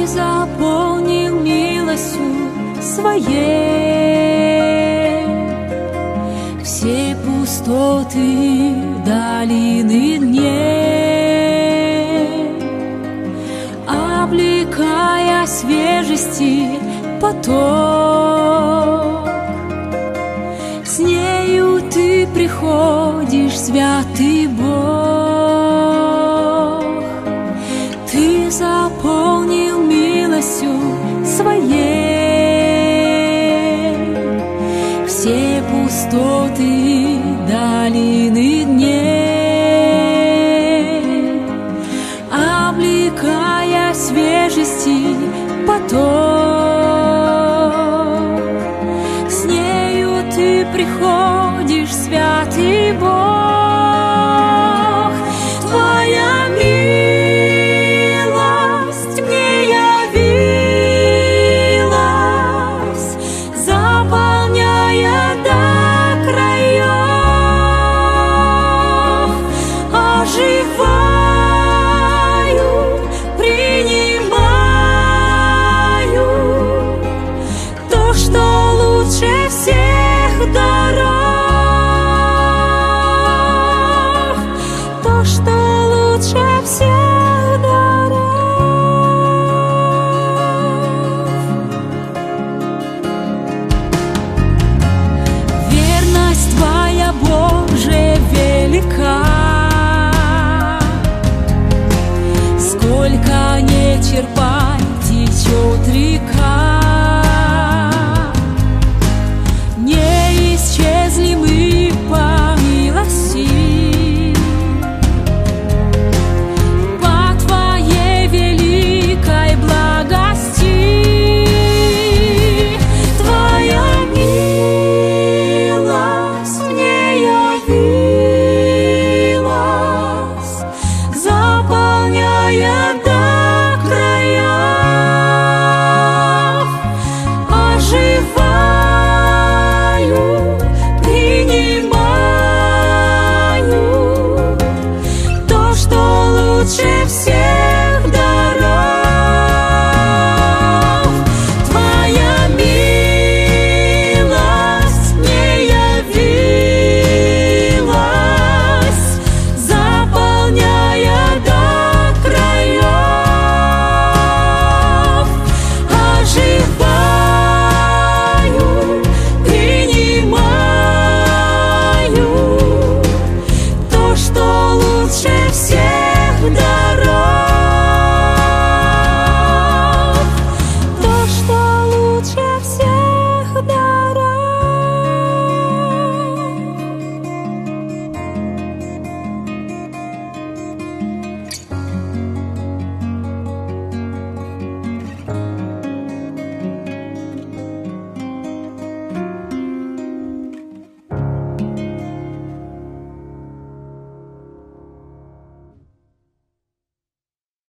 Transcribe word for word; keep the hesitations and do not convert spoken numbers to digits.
заполнил милостью Своей все пустоты долины дней, облекая свежести поток. С нею Ты приходишь, святый Бог. Ты заполнил милостью Своей все пустоты долины дней, облекая свежести поток. С нею Ты приходишь, святый Бог. Твоя милость мне явилась, заполняя до краев, оживаю, принимаю то, что лучше всех даров, то, что лучше всех даров. Верность Твоя, Боже, велика, сколько не черпай, течет река.